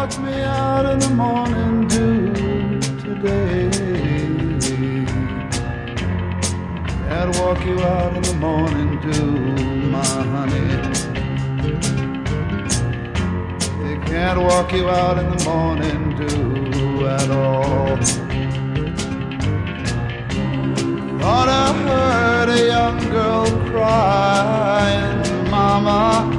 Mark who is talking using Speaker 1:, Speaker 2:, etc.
Speaker 1: walk me out in the morning dew today. Can't walk you out in the morning dew, my honey. They can't walk you out in the morning dew at all. Thought I heard a young girl crying, Mama,